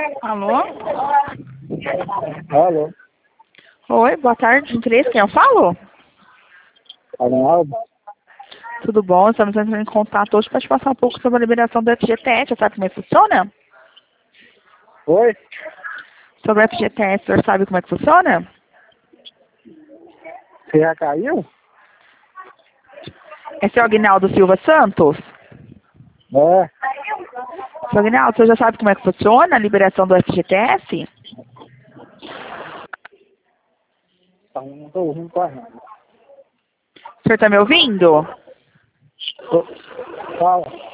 Alô? Alô, Oi, boa tarde, gentileza. Quem eu falo? Arnaldo? Tudo bom? Estamos entrando em contato hoje para te passar um pouco sobre a liberação do FGTS. Você sabe como é que funciona? Oi? Sobre o FGTS, o senhor sabe como é que funciona? Você já caiu? É seu Aguinaldo Silva Santos? É, Seu Aguinaldo, o senhor já sabe como é que funciona a liberação do FGTS? não tô ouvindo quase nada. O senhor está me ouvindo? Fala.